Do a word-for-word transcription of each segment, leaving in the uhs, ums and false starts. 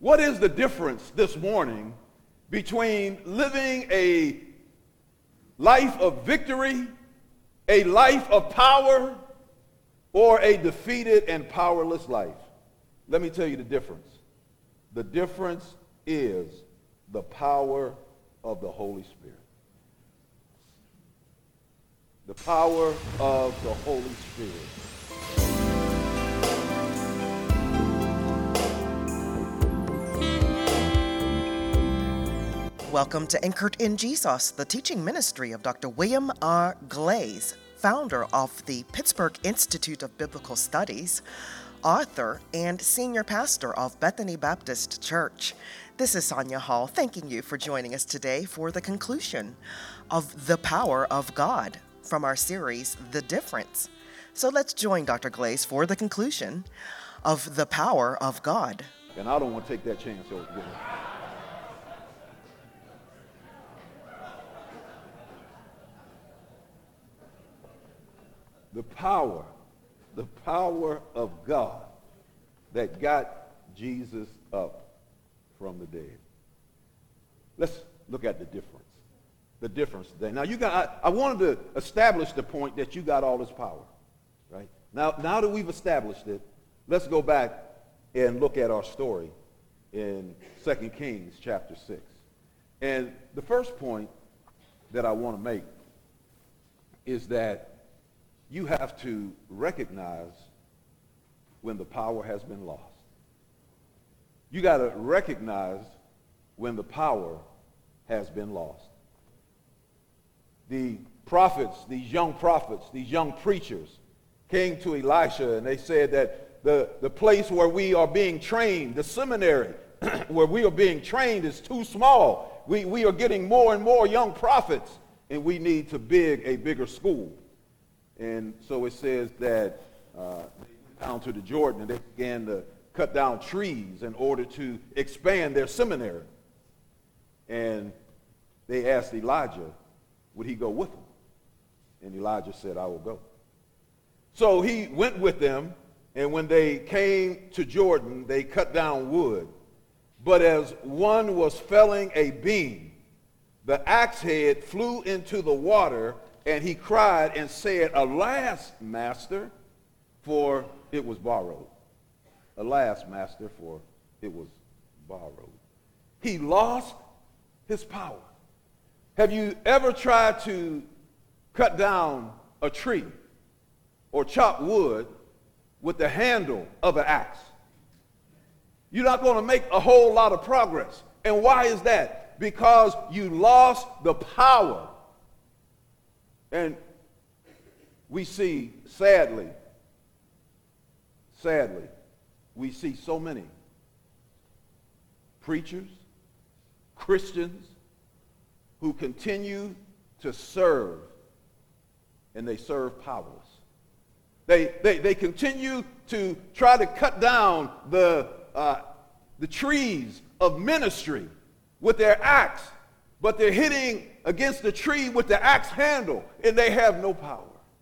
What is the difference this morning between living a life of victory, a life of power, or a defeated and powerless life? Let me tell you the difference. The difference is the power of the Holy Spirit. The power of the Holy Spirit. Welcome to Anchored in Jesus, the teaching ministry of Doctor William R. Glaze, founder of the Pittsburgh Institute of Biblical Studies, author, and senior pastor of Bethany Baptist Church. This is Sonia Hall, thanking you for joining us today for the conclusion of The Power of God from our series, The Difference. So let's join Doctor Glaze for the conclusion of The Power of God. And I don't want to take that chance over again. The power, the power of God that got Jesus up from the dead. Let's look at the difference. The difference today. Now you got, I, I wanted to establish the point that you got all this power, right? Now, now that we've established it, let's go back and look at our story in Second Kings chapter six. And the first point that I want to make is that you have to recognize when the power has been lost. You got to recognize when the power has been lost. The prophets, these young prophets, these young preachers came to Elisha and they said that the, the place where we are being trained, the seminary where we are being trained is too small. We, we are getting more and more young prophets and we need to big a bigger school. And so it says that uh, they went down to the Jordan and they began to cut down trees in order to expand their seminary. And they asked Elijah, would he go with them? And Elijah said, I will go. So he went with them, and when they came to Jordan, they cut down wood. But as one was felling a beam, the axe head flew into the water, and he cried and said, Alas, master, for it was borrowed. Alas, master, for it was borrowed. He lost his power. Have you ever tried to cut down a tree or chop wood with the handle of an axe? You're not going to make a whole lot of progress. And why is that? Because you lost the power. And we see, sadly, sadly, we see so many preachers, Christians, who continue to serve, and they serve powerless. They, they, they continue to try to cut down the, uh, the trees of ministry with their axe, but they're hitting against the tree with the axe handle, and they have no power.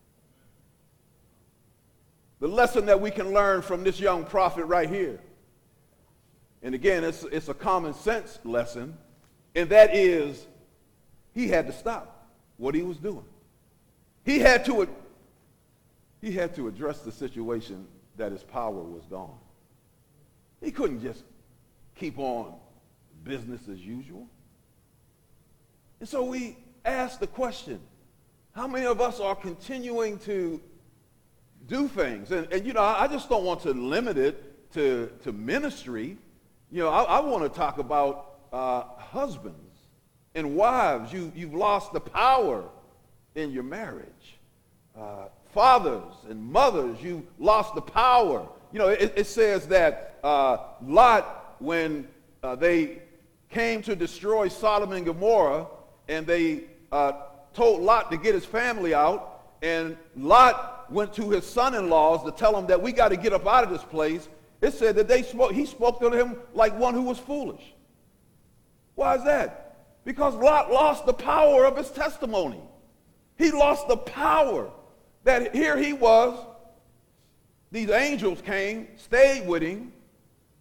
The lesson that we can learn from this young prophet right here, and again, it's, it's a common sense lesson, and that is he had to stop what he was doing. He had to, he had to address the situation that his power was gone. He couldn't just keep on business as usual. And so we ask the question, how many of us are continuing to do things? And, and you know, I just don't want to limit it to, to ministry. You know, I, I want to talk about uh, husbands and wives. You, you've lost the power in your marriage. Uh, fathers and mothers, you lost the power. You know, it, it says that uh, Lot, when uh, they came to destroy Sodom and Gomorrah, and they uh, told Lot to get his family out, and Lot went to his son-in-laws to tell him that we got to get up out of this place. It said that they spoke, he spoke to him like one who was foolish. Why is that? Because Lot lost the power of his testimony. He lost the power that here he was. These angels came, stayed with him,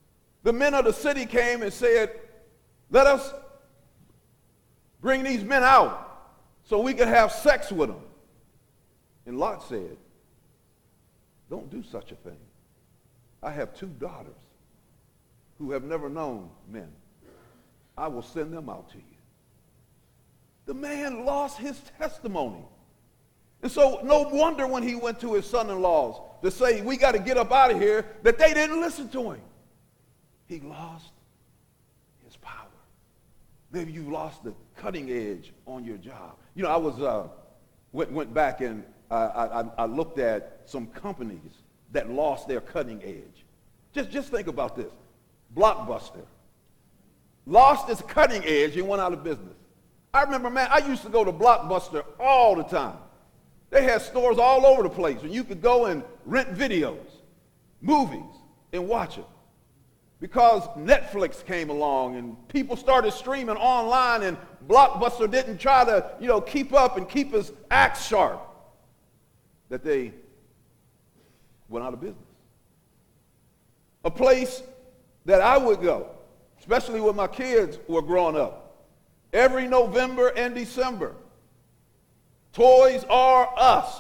the men of the city came and said, let us bring these men out so we can have sex with them. And Lot said, don't do such a thing. I have two daughters who have never known men. I will send them out to you. The man lost his testimony. And so no wonder when he went to his son-in-laws to say, we got to get up out of here, that they didn't listen to him. He lost his power. Maybe you lost the cutting edge on your job. You know, I was uh, went, went back and uh, I, I looked at some companies that lost their cutting edge. Just, just think about this. Blockbuster lost its cutting edge and went out of business. I remember, man, I used to go to Blockbuster all the time. They had stores all over the place and you could go and rent videos, movies, and watch them. Because Netflix came along and people started streaming online and Blockbuster didn't try to, you know, keep up and keep his act sharp, that they went out of business. A place that I would go, especially when my kids were growing up, every November and December, Toys R Us.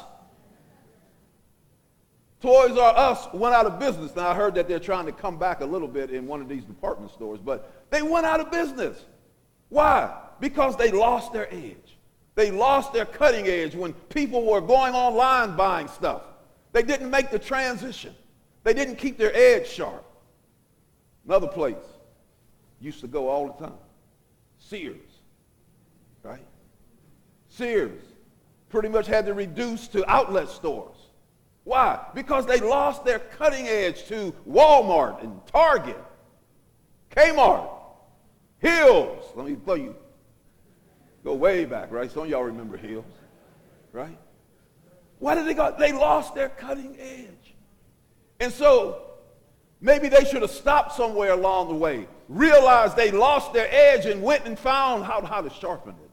Toys R Us went out of business. Now, I heard that they're trying to come back a little bit in one of these department stores, but they went out of business. Why? Because they lost their edge. They lost their cutting edge when people were going online buying stuff. They didn't make the transition. They didn't keep their edge sharp. Another place used to go all the time, Sears, right? Sears pretty much had to reduce to outlet stores. Why? Because they lost their cutting edge to Walmart and Target, Kmart, Hills. Let me tell you, go way back, right? Some of y'all remember Hills, right? Why did they go? They lost their cutting edge. And so maybe they should have stopped somewhere along the way, realized they lost their edge and went and found how, how to sharpen it.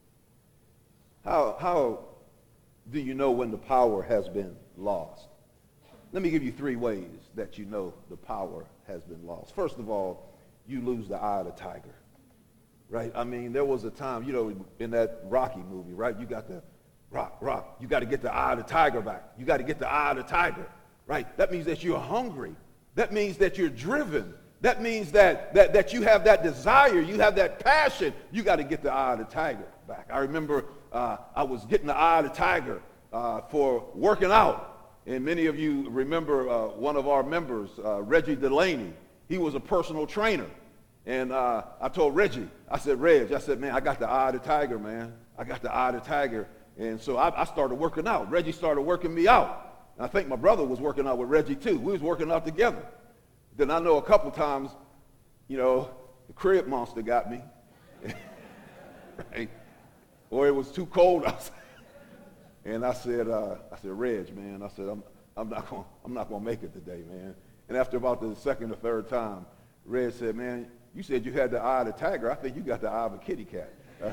How, how do you know when the power has been lost? Let me give you three ways that you know the power has been lost. First of all, you lose the eye of the tiger, right? I mean, there was a time, you know, in that Rocky movie, right? You got the rock, rock. You got to get the eye of the tiger back. You got to get the eye of the tiger, right? That means that you're hungry. That means that you're driven. That means that, that, that you have that desire. You have that passion. You got to get the eye of the tiger back. I remember uh, I was getting the eye of the tiger uh, for working out. And many of you remember uh, one of our members, uh, Reggie Delaney. He was a personal trainer. And uh, I told Reggie, I said, Reg, I said, man, I got the eye of the tiger, man. I got the eye of the tiger. And so I, I started working out. Reggie started working me out. And I think my brother was working out with Reggie too. We was working out together. Then I know a couple times, you know, the crib monster got me. Right? Or it was too cold outside. And I said, uh, I said, Reg, man, I said, I'm, I'm not going, I'm not going to make it today, man. And after about the second or third time, Reg said, man, you said you had the eye of the tiger. I think you got the eye of a kitty cat. Uh,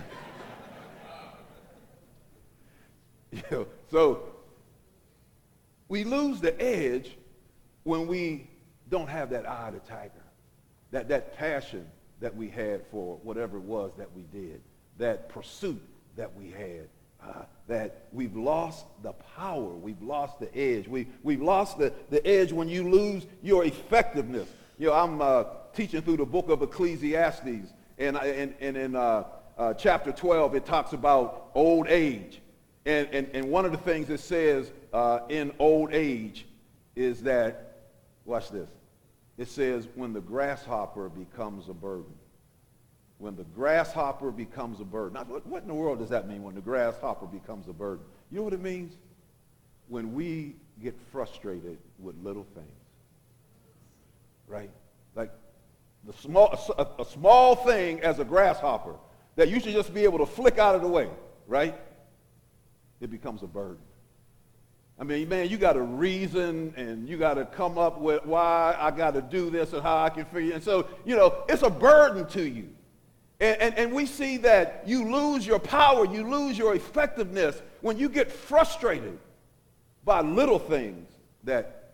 you know, so we lose the edge when we don't have that eye of the tiger, that, that passion that we had for whatever it was that we did, that pursuit that we had. Uh, that we've lost the power, we've lost the edge, we, we've lost the, the edge when you lose your effectiveness. You know, I'm uh, teaching through the book of Ecclesiastes, and, and, and in uh, uh, chapter twelve, it talks about old age. And, and, and one of the things it says uh, in old age is that, watch this, it says when the grasshopper becomes a burden. When the grasshopper becomes a burden. Now, what, what in the world does that mean when the grasshopper becomes a burden? You know what it means? When we get frustrated with little things, right? Like the small, a, a small thing as a grasshopper that you should just be able to flick out of the way, right? It becomes a burden. I mean, man, you got to reason and you got to come up with why I got to do this and how I can figure it. And so, you know, it's a burden to you. And, and, and we see that you lose your power, you lose your effectiveness when you get frustrated by little things that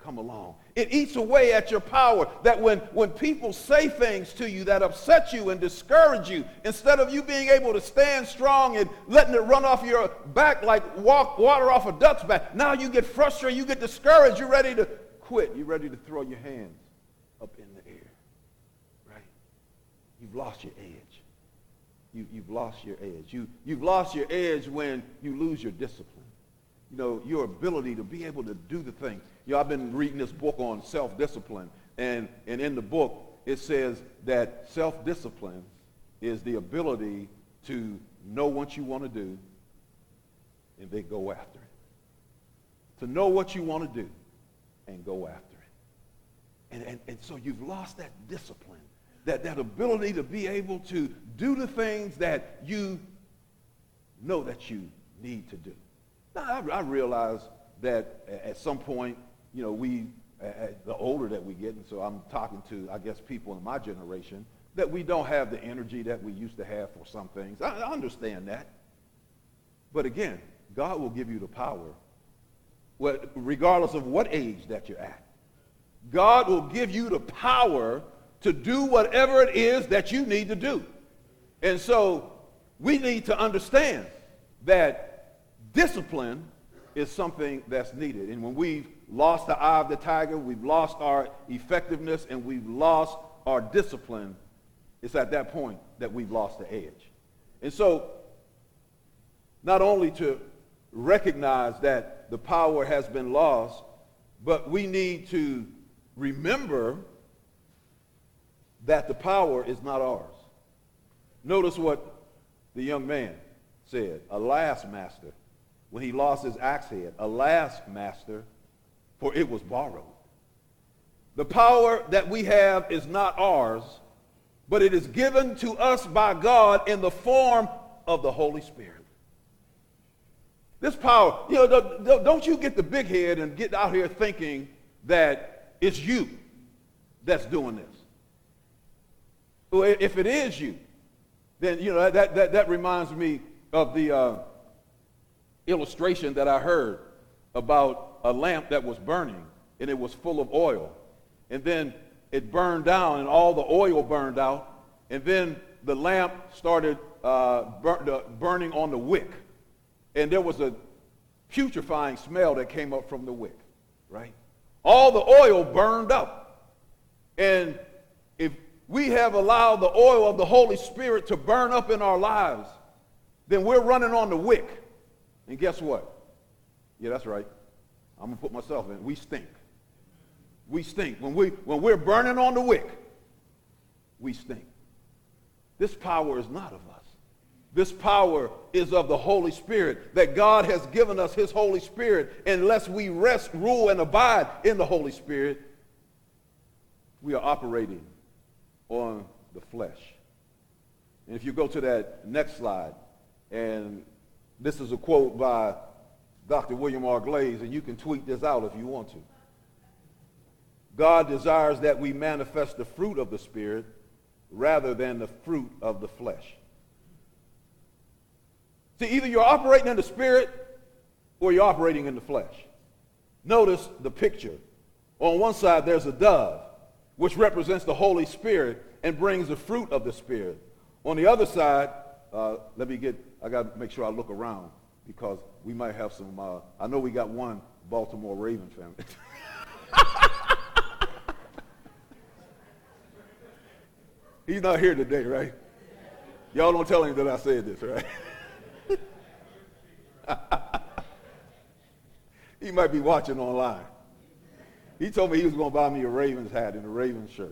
come along. It eats away at your power, that when, when people say things to you that upset you and discourage you, instead of you being able to stand strong and letting it run off your back like walk, water off a duck's back, now you get frustrated, you get discouraged, you're ready to quit, you're ready to throw your hands up in the air, right? You've lost your edge. You, you've lost your edge. You, you've lost your edge when you lose your discipline. You know, your ability to be able to do the thing. You know, I've been reading this book on self-discipline, and, and in the book, it says that self-discipline is the ability to know what you want to do and then go after it. To know what you want to do and go after it. And, and, and so you've lost that discipline, that, that ability to be able to do the things that you know that you need to do. I, I realize that at some point, you know, we, uh, the older that we get, and so I'm talking to, I guess, people in my generation, that we don't have the energy that we used to have for some things. I, I understand that. But again, God will give you the power, what, regardless of what age that you're at. God will give you the power to do whatever it is that you need to do. And so we need to understand that discipline is something that's needed. And when we've lost the eye of the tiger, we've lost our effectiveness, and we've lost our discipline, it's at that point that we've lost the edge. And so not only to recognize that the power has been lost, but we need to remember that the power is not ours. Notice what the young man said. Alas, master, when he lost his axe head. Alas, master, for it was borrowed. The power that we have is not ours, but it is given to us by God in the form of the Holy Spirit. This power, you know, don't you get the big head and get out here thinking that it's you that's doing this. Well, if it is you, then, you know, that, that, that reminds me of the uh, illustration that I heard about a lamp that was burning, and it was full of oil. And then it burned down, and all the oil burned out. And then the lamp started uh, bur- uh, burning on the wick. And there was a putrefying smell that came up from the wick, right? All the oil burned up. And if we have allowed the oil of the Holy Spirit to burn up in our lives, then we're running on the wick. And guess what? Yeah, that's right. I'm going to put myself in. We stink. We stink. When, we, when we're burning on the wick, we stink. This power is not of us. This power is of the Holy Spirit, that God has given us his Holy Spirit. Unless we rest, rule, and abide in the Holy Spirit, we are operating on the flesh. And if you go to that next slide, and this is a quote by Doctor William R. Glaze, and you can tweet this out if you want to. God desires that we manifest the fruit of the Spirit rather than the fruit of the flesh. See, either you're operating in the Spirit or you're operating in the flesh. Notice the picture. On one side, there's a dove, which represents the Holy Spirit and brings the fruit of the Spirit. On the other side, uh, let me get, I got to make sure I look around, because we might have some, uh, I know we got one Baltimore Raven family. He's not here today, right? Y'all don't tell him that I said this, right? He might be watching online. He told me he was going to buy me a Ravens hat and a Ravens shirt.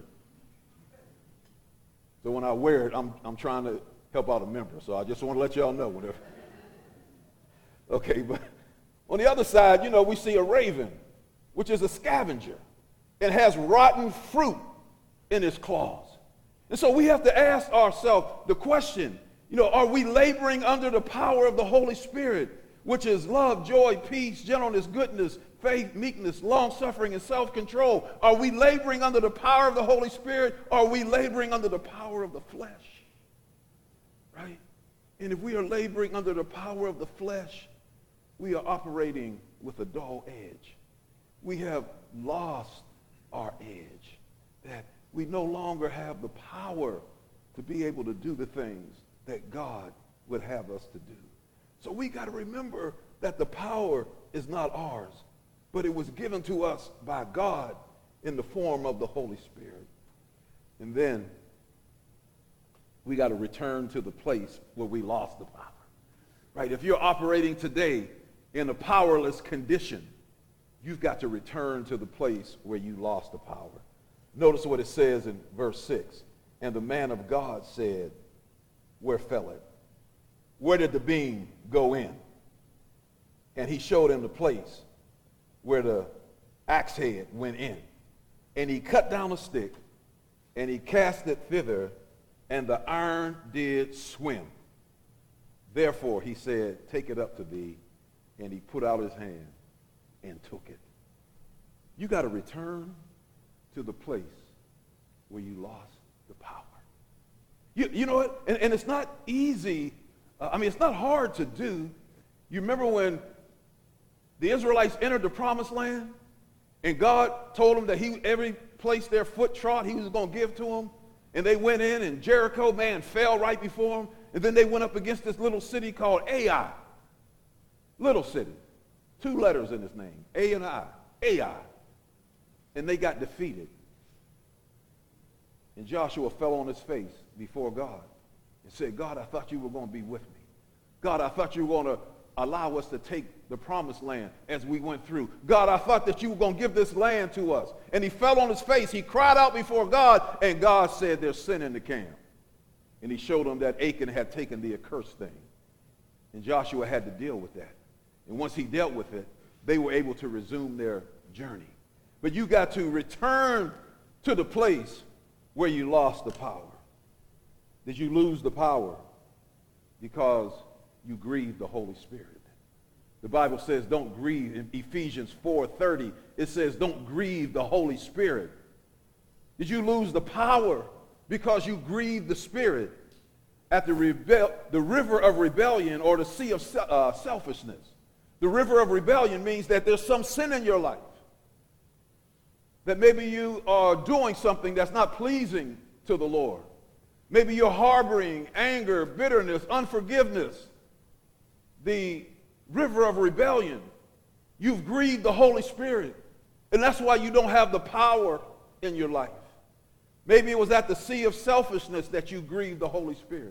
So when I wear it, I'm, I'm trying to help out a member. So I just want to let y'all know whatever. Okay, but on the other side, you know, we see a raven, which is a scavenger, and has rotten fruit in its claws. And so we have to ask ourselves the question, you know, are we laboring under the power of the Holy Spirit, which is love, joy, peace, gentleness, goodness, faith, meekness, long-suffering, and self-control? Are we laboring under the power of the Holy Spirit, or are we laboring under the power of the flesh? Right? And if we are laboring under the power of the flesh, we are operating with a dull edge. we have lost our edge, that we no longer have the power to be able to do the things that God would have us to do. So we got to remember that the power is not ours, but it was given to us by God in the form of the Holy Spirit. And then we got to return to the place where we lost the power. Right? If you're operating today in a powerless condition, you've got to return to the place where you lost the power. Notice what it says in verse six. And the man of God said, where fell it? Where did the beam go in? And he showed him the place where the axe head went in. And he cut down a stick, and he cast it thither, and the iron did swim. Therefore, he said, take it up to thee. And he put out his hand and took it. You got to return to the place where you lost the power. You, you know what? And, and it's not easy. Uh, I mean, it's not hard to do. You remember when the Israelites entered the promised land, and God told them that he, every place their foot trod, he was going to give to them. And they went in, and Jericho, man, fell right before them. And then they went up against this little city called Ai. Little city. Two letters in his name, A and I. Ai. And they got defeated. And Joshua fell on his face before God and said, God, I thought you were going to be with me. God, I thought you were going to allow us to take the promised land as we went through. God, I thought that you were going to give this land to us. And he fell on his face. He cried out before God, and God said, there's sin in the camp. And he showed them that Achan had taken the accursed thing. And Joshua had to deal with that. And once he dealt with it, they were able to resume their journey. But you got to return to the place where you lost the power. Did you lose the power because you grieved the Holy Spirit? The Bible says don't grieve. In Ephesians four thirty, it says don't grieve the Holy Spirit. Did you lose the power because you grieved the Spirit at the, rebel- the river of rebellion, or the sea of se- uh, selfishness? The river of rebellion means that there's some sin in your life. That maybe you are doing something that's not pleasing to the Lord. Maybe you're harboring anger, bitterness, unforgiveness. The river of rebellion. You've grieved the Holy Spirit. And that's why you don't have the power in your life. Maybe it was at the sea of selfishness that you grieved the Holy Spirit.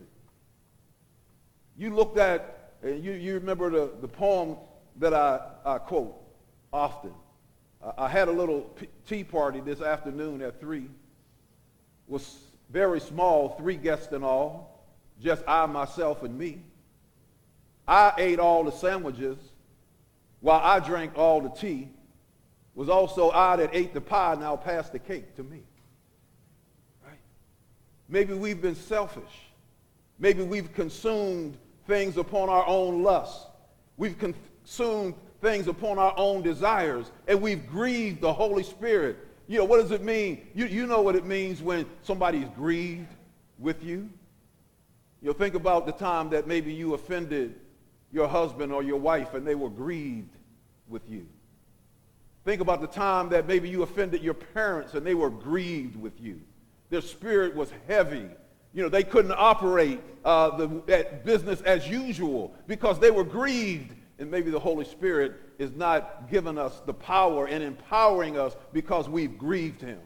You looked at, and you, you remember the, the poem that I, I quote often. I had a little tea party this afternoon at three. It was very small, three guests in all, just I, myself, and me. I ate all the sandwiches while I drank all the tea. It was also I that ate the pie, now pass the cake to me. Right? Maybe we've been selfish. Maybe we've consumed things upon our own lusts. We've consumed things upon our own desires, and we've grieved the Holy Spirit. You know, what does it mean? You, you know what it means when somebody's grieved with you. You know, think about the time that maybe you offended your husband or your wife and they were grieved with you. Think about the time that maybe you offended your parents and they were grieved with you. Their spirit was heavy. You know, they couldn't operate uh, the at business as usual because they were grieved. And maybe the Holy Spirit is not giving us the power and empowering us because we've grieved him.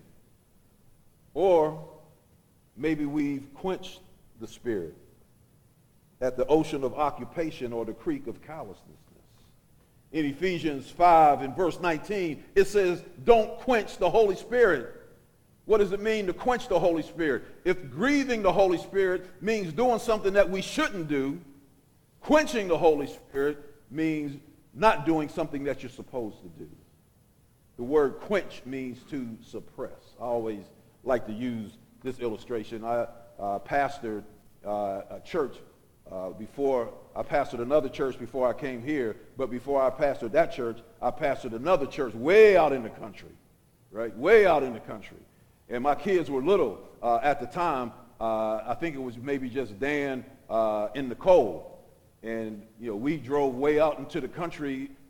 Or maybe we've quenched the Spirit at the ocean of occupation or the creek of callousness. In Ephesians five and verse nineteen, it says, don't quench the Holy Spirit. What does it mean to quench the Holy Spirit? If grieving the Holy Spirit means doing something that we shouldn't do, quenching the Holy Spirit means not doing something that you're supposed to do. The word quench means to suppress. I always like to use this illustration. I uh, pastored uh, a church uh, before, I pastored another church before I came here, but before I pastored that church, I pastored another church way out in the country, right? Way out in the country. And my kids were little uh, at the time. Uh, I think it was maybe just Dan uh, and Nicole. And, you know, we drove way out into the country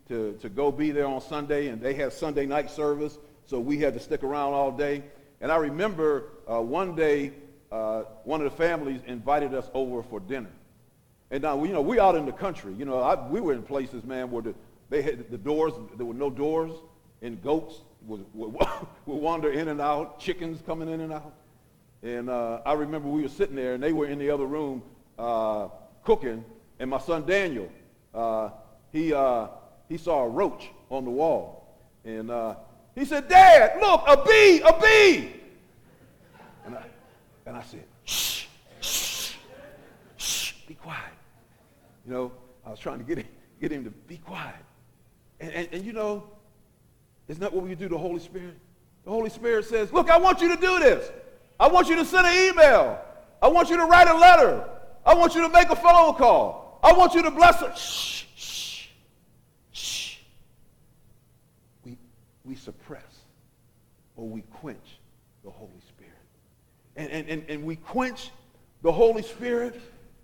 to, to go be there on Sunday, and they had Sunday night service, so we had to stick around all day. And I remember uh, one day, uh, one of the families invited us over for dinner. And now, you know, we out in the country. You know, I, we were in places, man, where the, they had the doors, there were no doors, and goats would, would, would wander in and out, chickens coming in and out. And uh, I remember we were sitting there, and they were in the other room uh, cooking, and my son Daniel, uh, he, uh, he saw a roach on the wall. And uh, he said, "Dad, look, a bee, a bee!" And I, and I said, "Shh, shh, shh, be quiet." You know, I was trying to get him, get him to be quiet. And, and, and you know, isn't that what we do to the Holy Spirit? The Holy Spirit says, "Look, I want you to do this. I want you to send an email. I want you to write a letter. I want you to make a phone call. I want you to bless her." Shh, shh, shh. We, we suppress or we quench the Holy Spirit. And, and, and, and we quench the Holy Spirit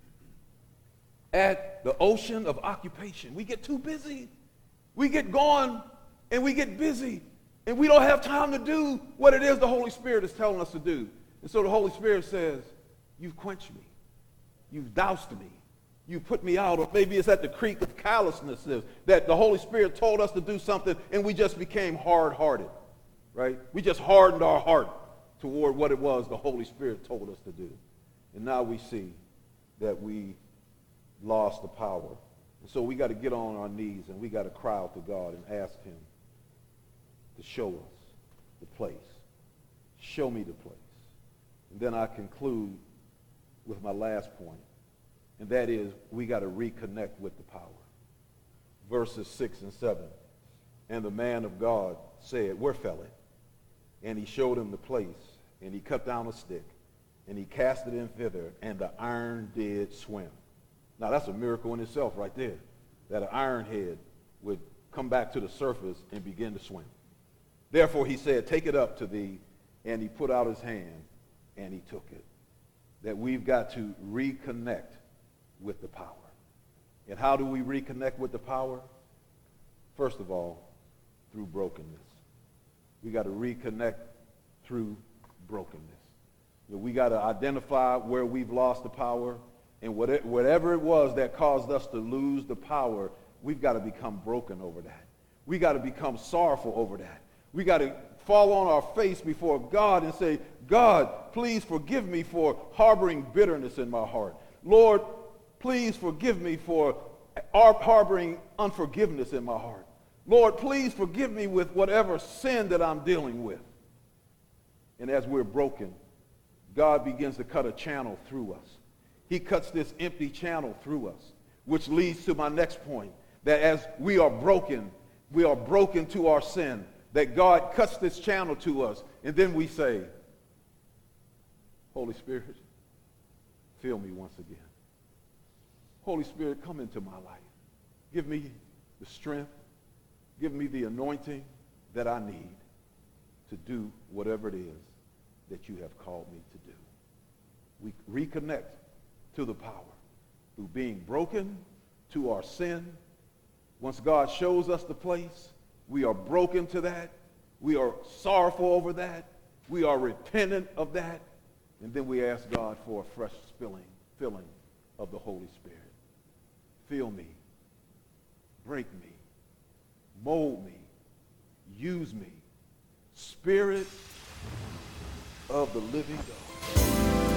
at the ocean of occupation. We get too busy. We get going and we get busy. And we don't have time to do what it is the Holy Spirit is telling us to do. And so the Holy Spirit says, "You've quenched me. You've doused me. You put me out." Or maybe it's at the creek of callousness that the Holy Spirit told us to do something and we just became hard-hearted, right? We just hardened our heart toward what it was the Holy Spirit told us to do. And now we see that we lost the power. And so we got to get on our knees and we got to cry out to God and ask him to show us the place. Show me the place. And then I conclude with my last point, and that is we got to reconnect with the power. Verses six and seven. "And the man of God said, 'Where fell it?' And he showed him the place, and he cut down a stick, and he cast it in thither, and the iron did swim." Now that's a miracle in itself right there, that an iron head would come back to the surface and begin to swim. "Therefore he said, 'Take it up to thee,' and he put out his hand, and he took it." That we've got to reconnect with the power. And how do we reconnect with the power? First of all, through brokenness. We got to reconnect through brokenness. We got to identify where we've lost the power, and whatever it was that caused us to lose the power, we've got to become broken over that. We got to become sorrowful over that. We got to fall on our face before God and say, "God, please forgive me for harboring bitterness in my heart. Lord, please forgive me for harboring unforgiveness in my heart. Lord, please forgive me with whatever sin that I'm dealing with." And as we're broken, God begins to cut a channel through us. He cuts this empty channel through us, which leads to my next point, that as we are broken, we are broken to our sin, that God cuts this channel to us, and then we say, "Holy Spirit, fill me once again. Holy Spirit, come into my life. Give me the strength, give me the anointing that I need to do whatever it is that you have called me to do." We reconnect to the power through being broken to our sin. Once God shows us the place, we are broken to that. We are sorrowful over that. We are repentant of that. And then we ask God for a fresh filling, filling of the Holy Spirit. Fill me, break me, mold me, use me. Spirit of the living God.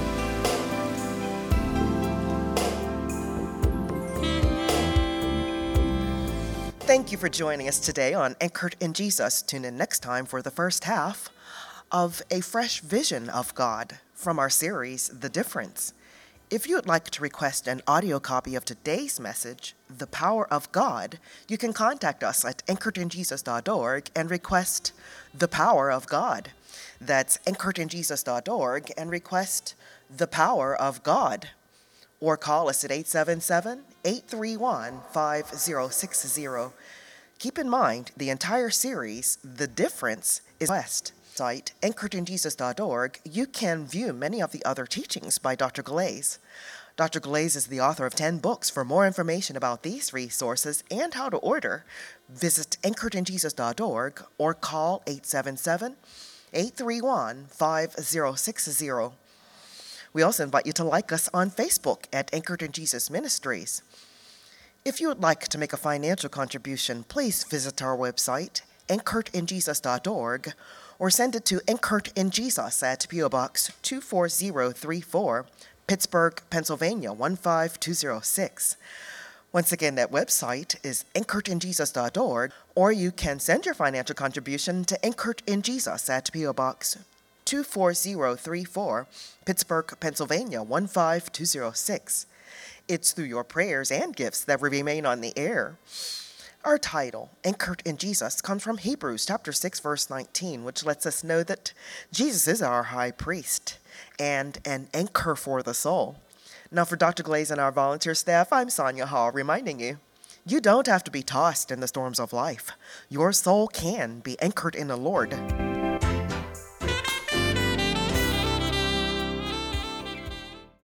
Thank you for joining us today on Anchored in Jesus. Tune in next time for the first half of a fresh vision of God from our series, The Difference. If you would like to request an audio copy of today's message, The Power of God, you can contact us at anchored in jesus dot org and request The Power of God. That's anchored in jesus dot org and request The Power of God. Or call us at eight seven seven, eight three one, five zero six zero. Keep in mind, the entire series, The Difference, is West. Site, anchored in jesus dot org, you can view many of the other teachings by Doctor Glaze. Doctor Glaze is the author of ten books. For more information about these resources and how to order, visit anchored in jesus dot org or call eight seven seven, eight three one, five zero six zero. We also invite you to like us on Facebook at Anchored in Jesus Ministries. If you would like to make a financial contribution, please visit our website, anchored in jesus dot org, or send it to Anchored in Jesus at P O Box two four zero three four, Pittsburgh, Pennsylvania one five two zero six. Once again, that website is anchored in jesus dot org, or you can send your financial contribution to Anchored in Jesus at P O Box two four zero three four, Pittsburgh, Pennsylvania one five two zero six. It's through your prayers and gifts that we remain on the air. Our title, Anchored in Jesus, comes from Hebrews chapter six, verse nineteen, which lets us know that Jesus is our high priest and an anchor for the soul. Now, for Doctor Glaze and our volunteer staff, I'm Sonia Hall, reminding you, you don't have to be tossed in the storms of life. Your soul can be anchored in the Lord.